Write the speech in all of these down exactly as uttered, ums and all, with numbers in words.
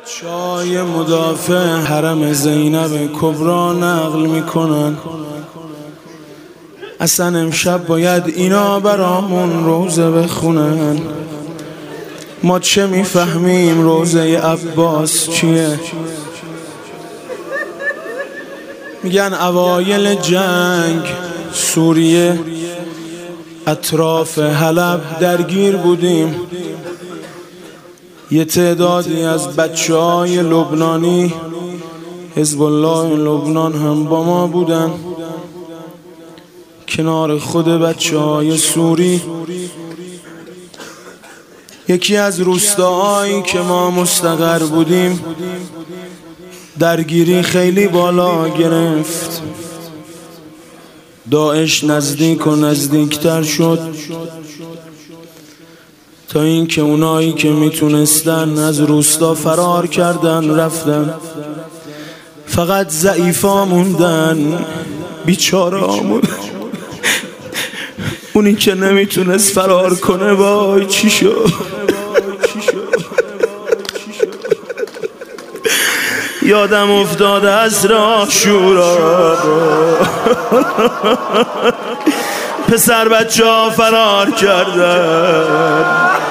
بچه‌های مدافع حرم زینب کبرا نقل میکنن اصلا امشب باید اینا برامون روزه بخونن. ما چه میفهمیم روزه عباس چیه؟ میگن اوایل جنگ سوریه اطراف حلب درگیر بودیم. یه تعدادی از بچه های لبنانی حزب الله لبنان هم با ما بودن، کنار خود بچه های سوری. یکی از روستاهایی که ما مستقر بودیم درگیری خیلی بالا گرفت. داعش نزدیک و نزدیکتر شد تا اینکه اونایی که میتونستن از روستا فرار کردن رفتن. فقط ضعیفا موندن، بیچاره‌ها موندن. اونی که نمیتونست فرار کنه وای چی شد. یادم افتاده از عاشورا پسر بچه ها فرار کردن،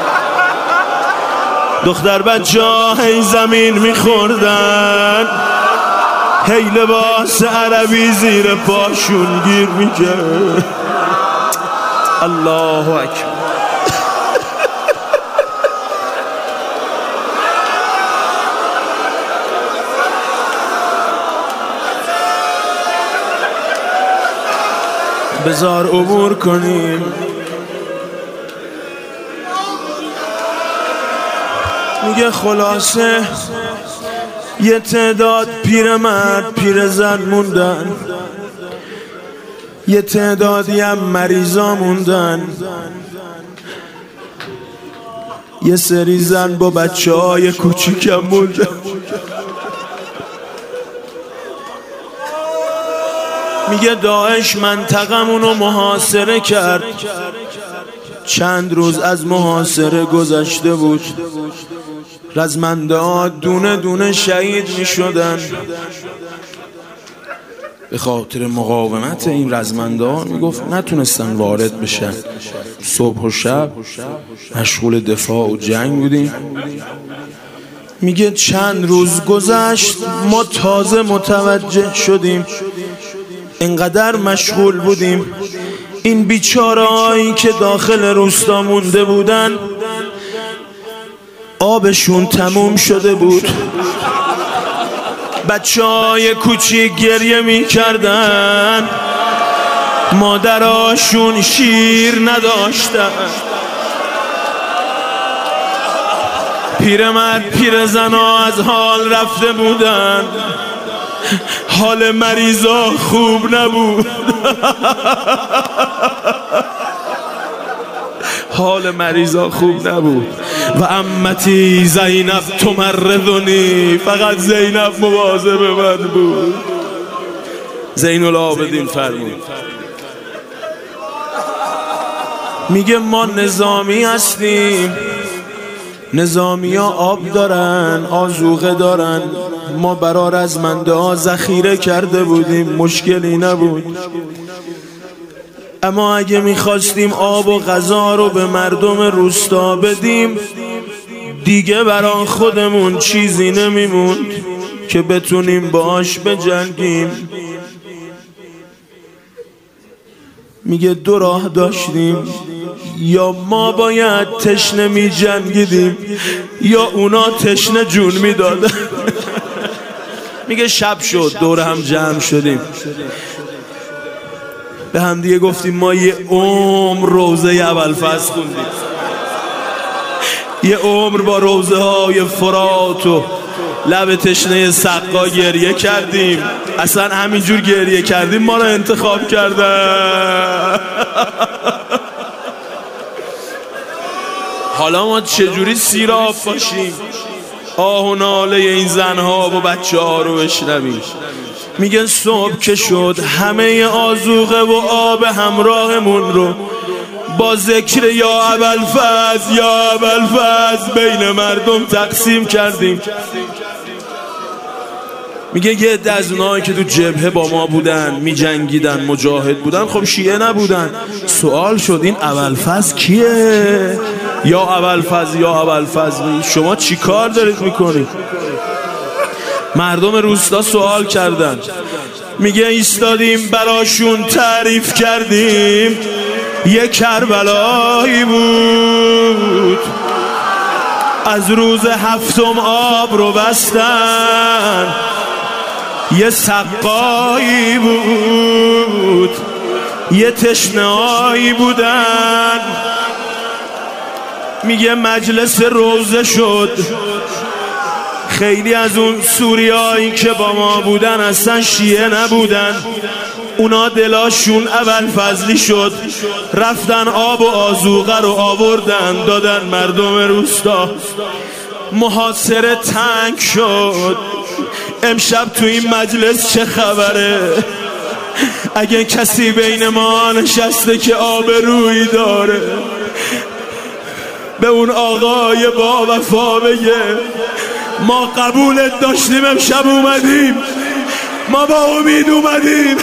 دختر بچه ها هی زمین میخوردن، هی لباس عربی زیر پاشون گیر میکرد. الله اکبر. بذار عبور کنیم. میگه خلاصه یه تعداد پیرمرد پیرزن موندن، یه تعدادی هم مریضا موندن، یه سری زن با بچه های کوچیکم موندن. میگه داعش منطقمونو محاصره کرد. چند روز از محاصره گذشته بود، رزمنده ها دونه دونه شهید میشدن. به خاطر مقاومت این رزمنده ها میگفت نتونستن وارد بشن. صبح و شب مشغول دفاع و جنگ بودیم. میگه چند روز گذشت ما تازه متوجه شدیم، اینقدر مشغول بودیم. این بیچاره‌هایی که داخل روستا مونده بودن آبشون تموم شده بود. بچه‌های کوچیک گریه می‌کردن، مادراشون شیر نداشتن. پیرمرد پیرزنا از حال رفته بودن، حال مریضا خوب نبود. حال مریضا خوب نبود. و عمتی زینب تمرضنی، فقط زینب مواظب من بود. زین العابدین فرمود. میگه ما نظامی هستیم، نظامی ها آب دارن، آذوقه دارن، ما برا رزمنده ها ذخیره کرده بودیم، مشکلی نبود. اما اگه میخواستیم آب و غذا رو به مردم روستا بدیم دیگه برا خودمون چیزی نمیموند که بتونیم باش بجنگیم. میگه دو راه داشتیم، یا ما باید تشنه می جنگیدیم یا اونا تشنه جون می دادن. میگه شب شد، دور هم جمع شدیم، به هم دیگه گفتیم ما یه عمر روزه ابوالفضل خوندیم، یه عمر با روزه های فرات و لب تشنه سقا گریه کردیم، اصلا همینجور گریه کردیم ما رو انتخاب کردن. حالا ما چجوری سیراب باشیم، آه و ناله این زنها و بچه ها رو بشنویم. میگن صبح که شد همه آذوقه و آب همراهمون رو با ذکر یا ابوالفضل یا ابوالفضل بین مردم تقسیم کردیم. میگه یه عده از اونایی که تو جبهه با ما بودن، میجنگیدن، مجاهد بودن، خب شیعه نبودن. سوال شد این ابوالفضل کیه؟ یا ابوالفضل یا ابوالفضل شما چی کار دارید میکنید؟ مردم روستا سوال کردن. میگه ایستادیم براشون تعریف کردیم یه کربلایی بود، از روز هفتم آب رو بستن، یه سقایی بود، یه تشنه‌هایی بودن. میگه مجلس روزه شد، خیلی از اون سوریایی که با ما بودن اصلا شیعه نبودن، اونا دلاشون ابوالفضلی شد، رفتن آب و آذوقه رو آوردن دادن مردم روستا. محاصره تنگ شد. امشب تو این مجلس چه خبره؟ اگه کسی بین ما نشسته که آبرویی داره به اون آقای با وفا بگه ما قبولت داشتیم، امشب اومدیم، ما با امید اومدیم.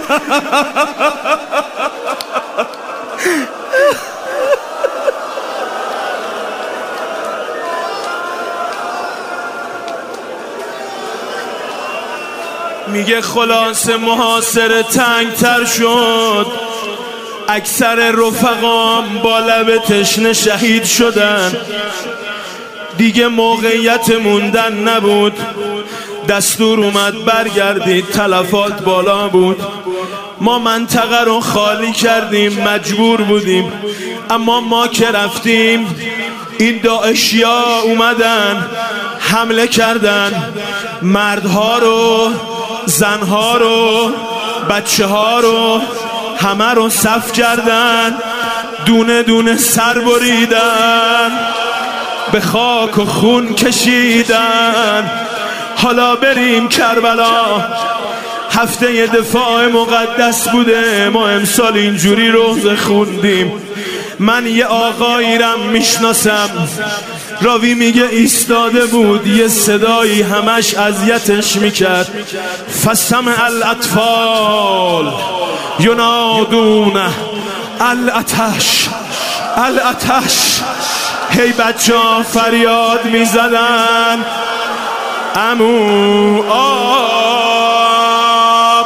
میگه خلاصه محاصره تنگ تر شد، اکثر رفقام با لب تشنه شهید شدن، دیگه موقعیت موندن نبود، دستور اومد برگردید، تلفات بالا بود. ما منطقه رو خالی کردیم، مجبور بودیم، اما ما که رفتیم این داعشیا اومدن حمله کردن، مردها رو، زنها رو، بچه ها رو همه رو صف کردن، دونه دونه سر بریدن، به خاک و خون کشیدن. حالا بریم کربلا، هفته دفاع مقدس بوده، ما امسال اینجوری روزه خوندیم. من یه آقاییرم میشناسم، راوی میگه ایستاده بود، یه صدایی همش اذیتش میکرد، فسمع الاطفال ینادون الاتش الاتش، هی بچه ها فریاد میزدن امو آب.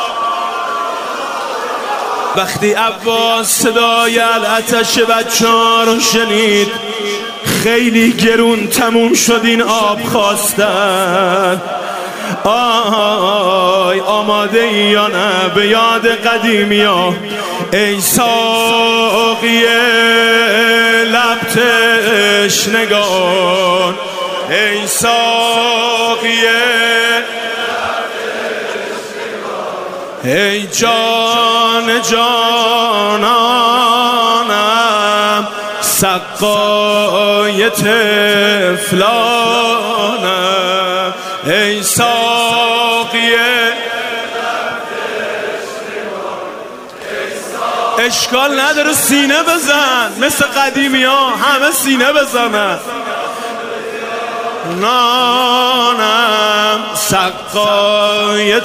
وقتی عباس صدای الاتش بچه ها رو شنید خیلی گرون تموم شد این آب خواستن. آی آماده ای یا نه به یاد قدیمی ها؟ ای ساقی لب تشنگان، ای ساقی ای جان جانانم، سقای طفلانم، ای ساقی. اشکال نداره سینه بزن مثل قدیمی ها، همه سینه بزنن. نانم سقای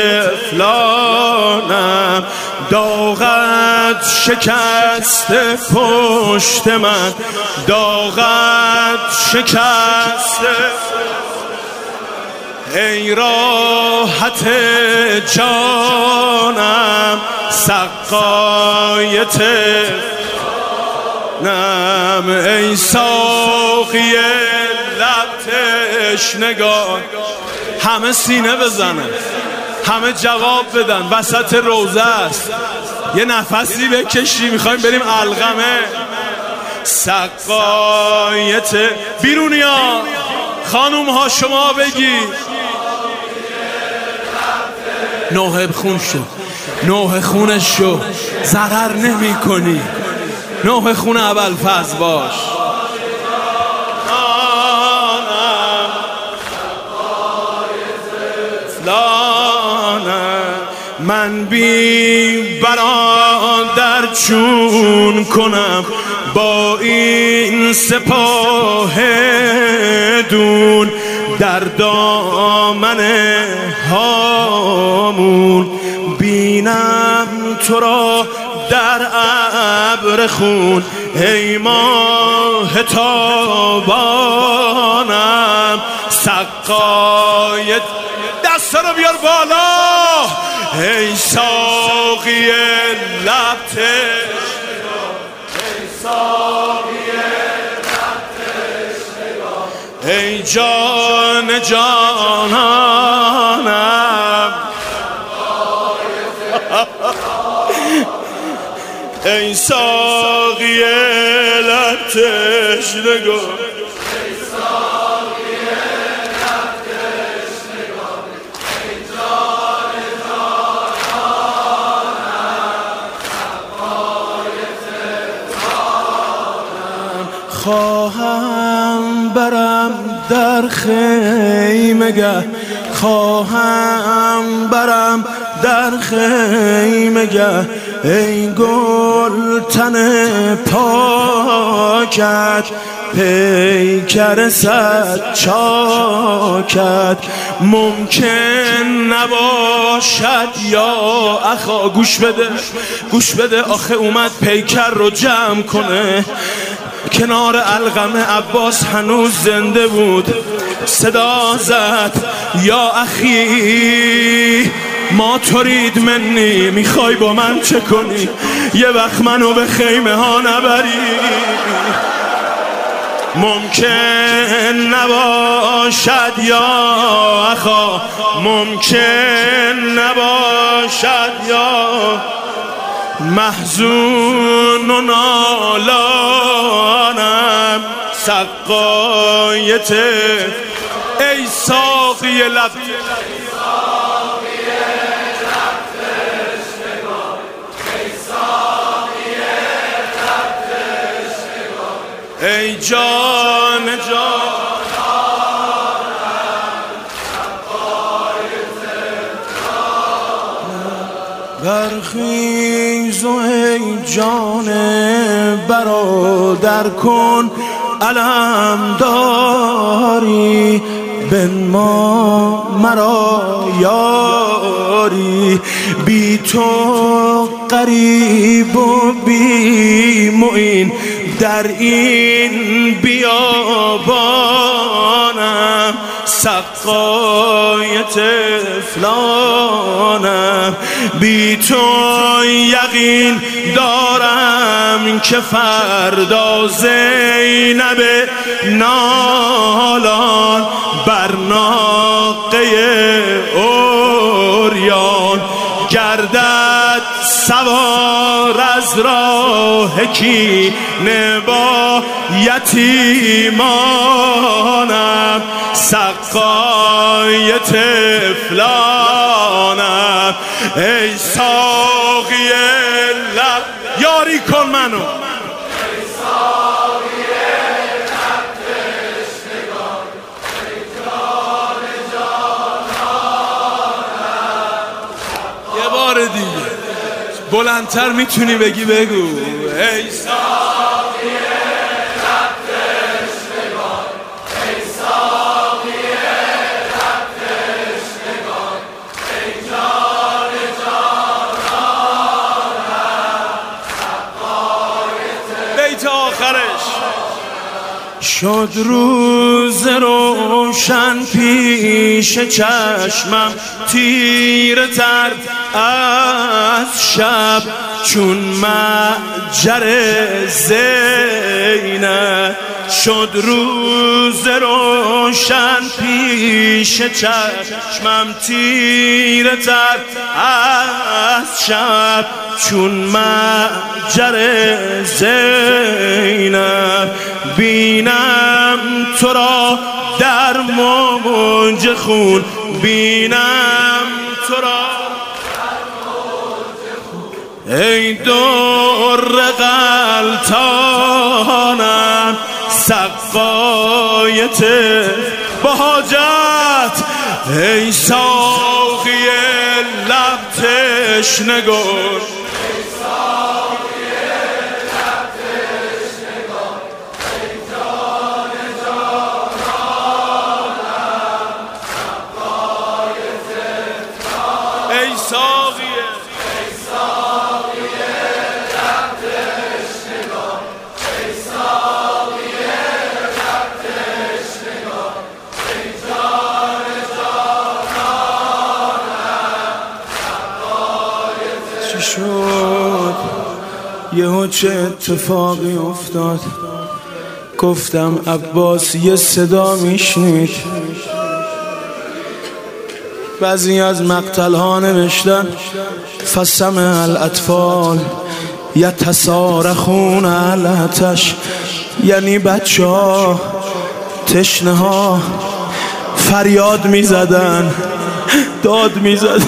طفلانم، داغت شکست پشت من، داغت شکست. ای راحت جانم سقای طفلانم، ای ساقی لب تشنگان. همه سینه بزنن، همه جواب بدن، وسط روزه است، یه نفسی بکشی، میخوایم بریم علقمه. سقای طفلانم. بیرونیا خانوم ها شما بگی نوحه خون شو، نوحه خونش شو، ضرر نمی کنی، نوحه خون ابوالفضل باش. من بی برادر در چون کنم با این سپاه دون در دامن هامون بینم تو را در ابر خون ای ماه تابانم سقای دست رو بیار بالا ای ساقی لب تشنگان ای ساقی لب تشنگان ای جان جانانم ای ساقی لب تشنگان خواهم برم در خیمگه خواهم برم در خیمگه ای گل تن پاکت پیکر صد چاکت ممکن نباشد یا اخا گوش بده گوش بده آخه اومد پیکر رو جمع کنه کنار القمه عباس هنوز زنده بود صدا زد یا اخی ما ترید منی میخوای با من چه کنی یه وقت منو به خیمه ها نبری ممکن نباشد یا اخا ممکن نباشد یا محزون و نالانم سقایت ای ساقی لب ای جان جانم برخیز و ای جان برادر کن علم داری بنما مرا یاری بی تو قریب و بی معین در این بیابانم سقای طفلانم بی تو یقین دارم که فردا زینب نالان بر ناقه اوریان گردد سوار از راه کینه با یتیمانم سقای طفلانم ای ساقی لب یاری کن منو دیگه بلندتر میتونی بگی بگو ای ساقی لب تشنگان ای ساقی لب تشنگان ای جان جانانم بیت آخرش شد روز روشن پیش چشمم تیره تر از شب چون مجر زینب شد روز روشن پیش چشمم تیره تر از شب چون مجر زینب بینم تو را در موج خون بینم تو را ای در غلطانم سقایت با حاجت ای ساقی لب تشنگان ساقیه چی شد یهو چه اتفاقی افتاد؟ گفتم عباس یه صدا میشنید. بعضی از مقتل ها نوشتن فسمع الاطفال یتصارخون علی العطش، یعنی بچه ها تشنه ها فریاد میزدن، داد میزدن.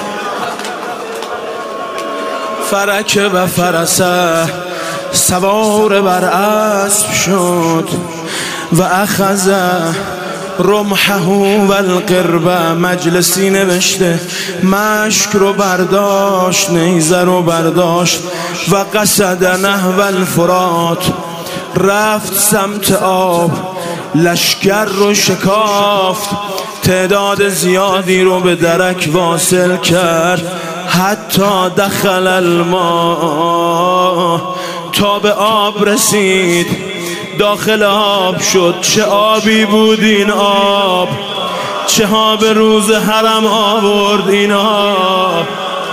فرک و فرسه سوار بر اسب شد و اخذ رمحه و القربه، مجلسی نوشته مشک رو برداشت، نیزه رو برداشت و قصد نحو الفرات، رفت سمت آب، لشکر رو شکافت، تعداد زیادی رو به درک واصل کرد، حتی دخل الماء، تا به آب رسید، داخل آب شد. چه آبی بود این آب، چه ها به روز حرم آورد این آب.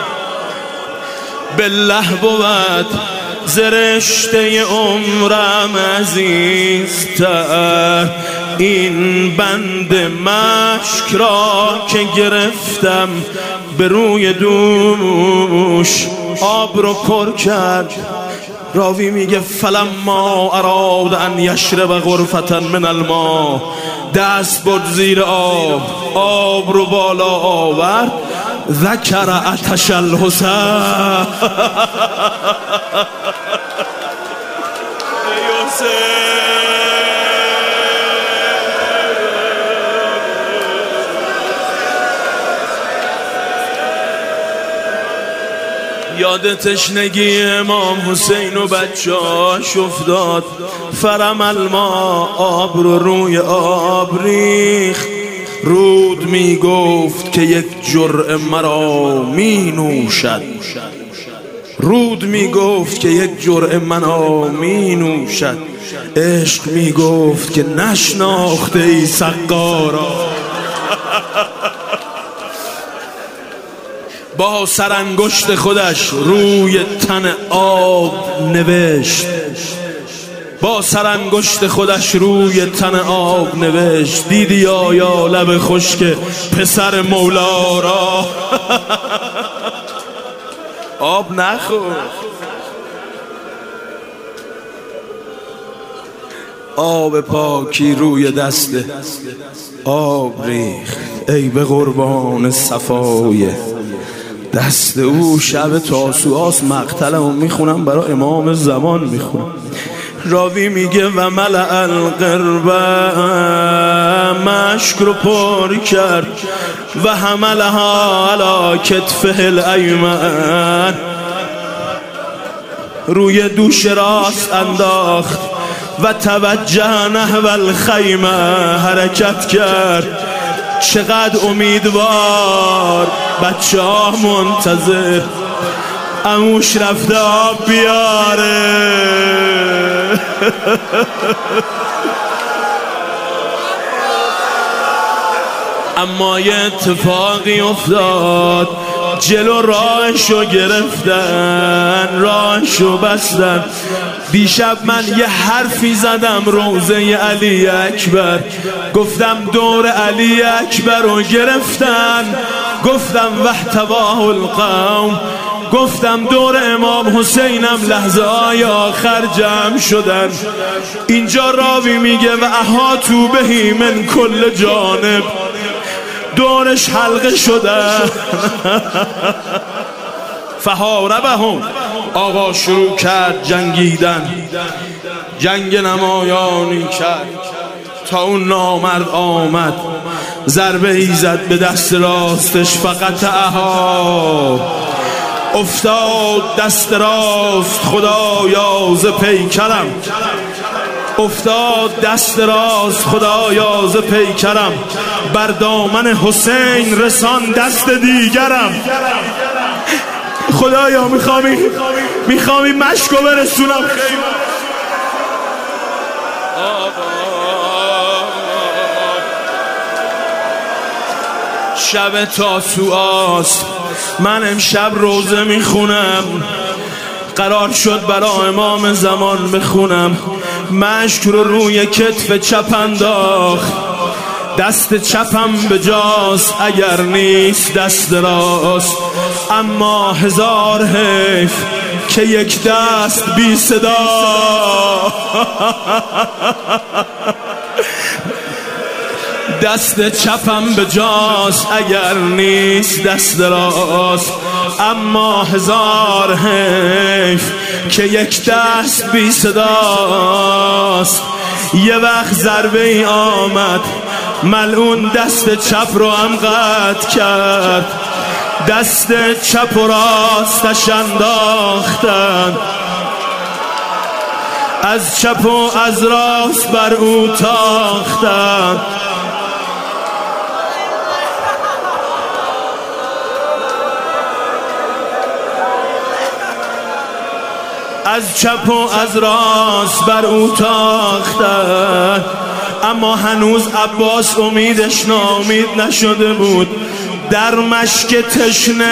بالله بود زرشته عمرم عزیزتر، این بند مشک را که گرفتم به روی دوش، آب رو پر کرد. راوی میگه فلما اراد ان یشرب غرفة من الماء، دست برد زیر آب، آب رو بالا آورد، ذکر عطش الحسین. یاد تشنگی امام حسین و بچه‌هاش افتاد. فرم الماء، آب رو روی آب ریخت. رود می گفت که یک جرعه مرا می نوشد، رود می گفت که یک جرعه مرا می نوشد. عشق می گفت که نشناخته ای سقارا. با سرانگشت خودش روی تن آب نوشت، با سرانگشت خودش روی تن آب نوشت. دیدی آیا لب خشک پسر مولا را؟ آب نخور، آب پاکی روی دست آب ریخت. ای به قربان صفای دست او. شب تاسوعاست، مقتلمو میخونم برای امام زمان میخونم. راوی میگه و ملأ القربه، مشک رو پر کرد، و حملها علی کتفه الایمن، روی دوش راست انداخت، و توجه نحو الخیمه، حرکت کرد. چقدر امیدوار، بچه ها منتظر، عموش رفته آب بیاره. اما یه اتفاقی افتاد، جلو راهشو گرفتن، راهشو بستن. دیشب من یه حرفی زدم روزه علی اکبر، گفتم دور علی اکبر رو گرفتن، گفتم واحتواه القوم، گفتم دور امام حسینم لحظه های آخر جمع شدن. اینجا راوی میگه و احاطوا بهی من کل جانب، دورش حلقه شده. فحاربهم، آقا شروع کرد جنگیدن، جنگ نمایانی کرد تا اون نامرد آمد، ضربه ای زد به دست راستش، فقط اها افتاد دست راست. خدایا ز پیکرم افتاد دست راست خدایا ز پیکرم، بر دامن حسین رسان دست دیگرم. خدایا میخوامی میخوامی مشکو برسونم خیمه. شب تاسوعاست، من امشب روزه میخونم، قرار شد برای امام زمان بخونم. مشک رو روی کتف چپ انداخت، دست چپم به جاست اگر نیست دست راست. اما هزار حیف که یک دست بی صدا دست چپم به جاست اگر نیست دست راست. اما هزار حیف که یک دست بی صداست. یه وقت ضربه ای آمد ملعون دست چپ رو هم قطع کرد، دست چپ و راستش انداختن، از چپ و از راست بر او تاختن. از چپ و از راست بر او تاختن. اما هنوز عباس امیدش ناامید نشده بود. در مشک تشنه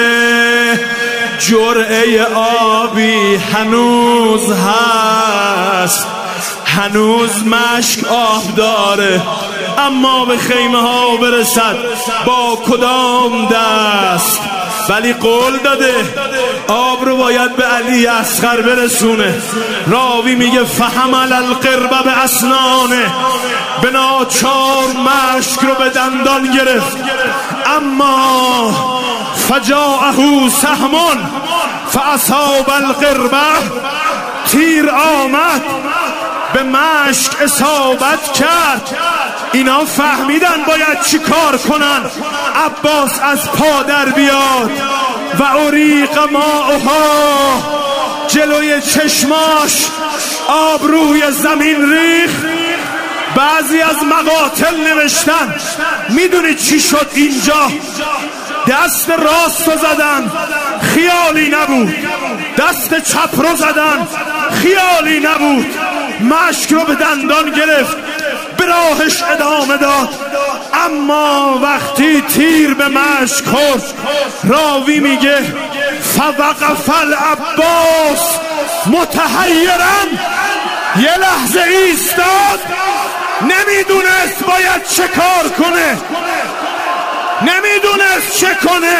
جرعه آبی هنوز هست، هنوز مشک آب داره. اما به خیمه ها برسد با کدام دست؟ ولی قول داده آب رو باید به علی اصغر برسونه. راوی میگه فحمل القرب به اسنانه، به ناچار مشک رو به دندان گرفت. اما فجاءه سهم فاصاب القربه، تیر آمد به مشک اصابت کرد. اینا فهمیدن باید چی کار کنن. عباس از پا در بیاد و اریق ماءها، جلوی چشماش آب روی زمین ریخ. بعضی از مقاتل نوشتن میدونید چی شد اینجا؟ دست راست رو زدن، خیالی نبود. دست چپ رو زدن، خیالی نبود. مشک رو به دندان گرفت، به راهش ادامه داد. اما وقتی تیر به مشک خورد، راوی میگه فوقف العباس متحیرا، یه لحظه ایستاد، نمیدونست باید چه کار کنه، نمیدونست چه کنه.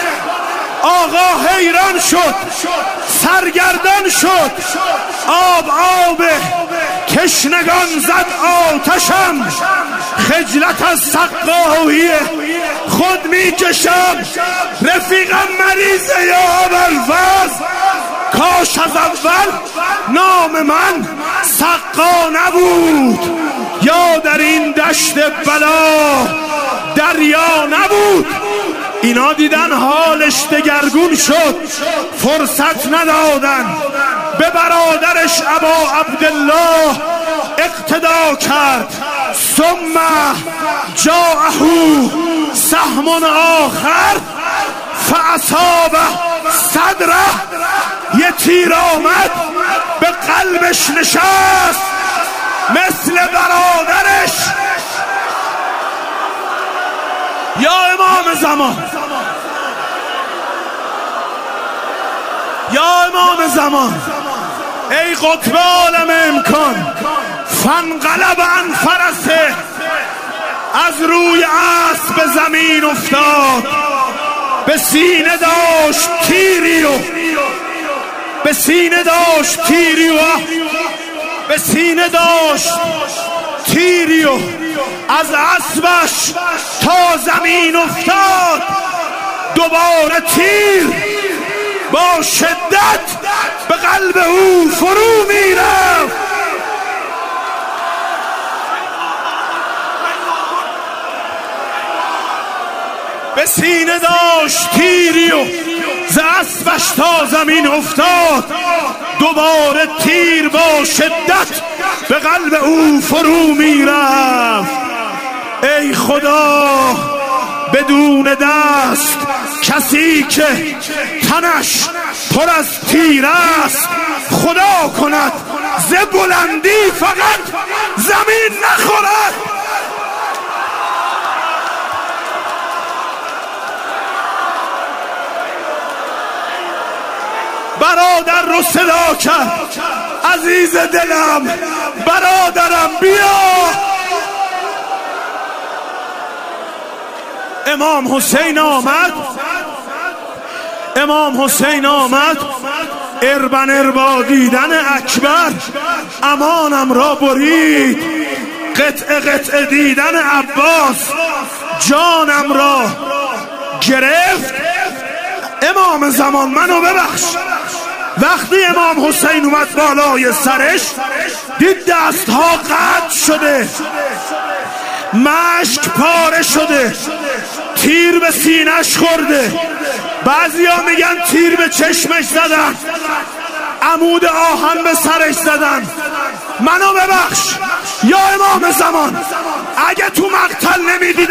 آقا حیران شد، سرگردان شد. آب آبه، تشنگان زد آتشم، خجلت از سقاهیه خود میکشم. رفیقم مریضه یا ابوالفضل، کاش از اول نام من سقا نبود، یا در این دشت بلا دریا نبود. اینا دیدن حالش دگرگون شد، فرصت ندادن. به برادرش ابا عبدالله اقتدا کرد. ثم جاءه سهم آخر فاصابه صدره، یه تیر آمد به قلبش نشست مثل برادرش. یا امام زمان، یا امام زمان، ای قطب عالم امکان. فانقلب عن فرسه، از روی اسب به زمین افتاد. به سینه داشت تیری و به سینه داشت تیری و به سینه داشت تیری و از اسبش تا زمین افتاد. دوباره تیر با شدت به قلب او فرو میرفت. به سینه داشت تیری و ز اسبش تا زمین افتاد. دوباره تیر با شدت به قلب او فرو میرفت. ای خدا بدون دست کسی که تنش پر از تیر است، خدا کند ز بلندی فقط زمین نخورد. برادر رو صدا کرد، عزیز دلم برادرم بیا. امام حسین آمد، امام حسین آمد، اربن اربا دیدن اکبر امانم را برید. قطع قطع دیدن عباس جانم را گرفت. امام زمان منو ببخش. وقتی امام حسین اومد بالای سرش دید دستها قطع شده، مشک پاره شده، تیر به سینه‌اش خورده، بعضیا میگن تیر به چشمش زدن، عمود آهن به سرش زدن. منو ببخش یا امام زمان، اگه تو مقتل نمیدیدی